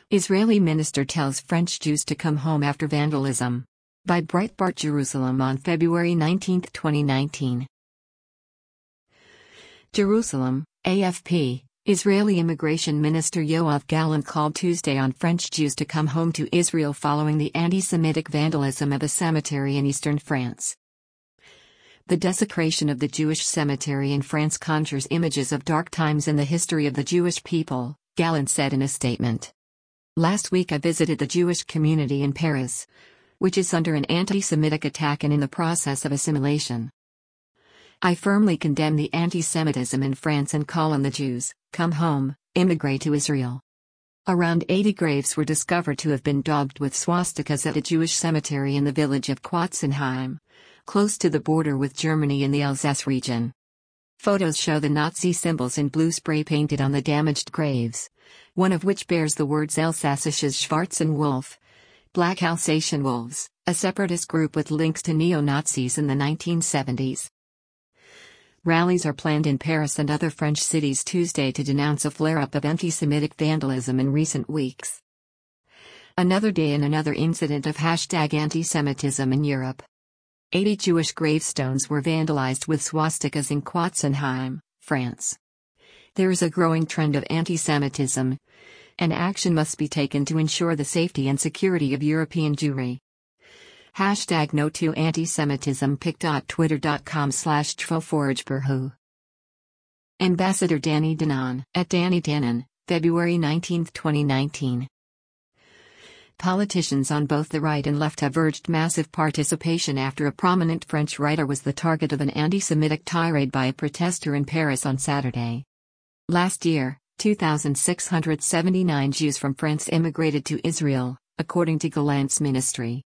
Israeli minister tells French Jews to come home after vandalism. By Breitbart Jerusalem on February 19, 2019. Jerusalem, AFP. Israeli Immigration Minister Yoav Gallant called Tuesday on French Jews to come home to Israel following the anti-Semitic vandalism of a cemetery in eastern France. The desecration of the Jewish cemetery in France conjures images of dark times in the history of the Jewish people, Gallant said in a statement. Last week I visited the Jewish community in Paris, which is under an anti-Semitic attack and in the process of assimilation. I firmly condemn the anti-Semitism in France and call on the Jews, come home, immigrate to Israel. Around 80 graves were discovered to have been daubed with swastikas at a Jewish cemetery in the village of Quatzenheim, close to the border with Germany in the Alsace region. Photos show the Nazi symbols in blue spray painted on the damaged graves, one of which bears the words Elsassisches Schwarzen Wolf, Black Alsatian Wolves, a separatist group with links to neo-Nazis in the 1970s. Rallies are planned in Paris and other French cities Tuesday to denounce a flare-up of anti-Semitic vandalism in recent weeks. Another day and another incident of #anti-Semitism in Europe. 80 Jewish gravestones were vandalized with swastikas in Quatzenheim, France. There is a growing trend of anti-Semitism, and action must be taken to ensure the safety and security of European Jewry. #No to Anti-Semitism pic.twitter.com/tfoforagberhu. Ambassador Danny Danon, at Danny Danon, February 19, 2019. Politicians on both the right and left have urged massive participation after a prominent French writer was the target of an anti-Semitic tirade by a protester in Paris on Saturday. Last year, 2,679 Jews from France immigrated to Israel, according to Gallant's ministry.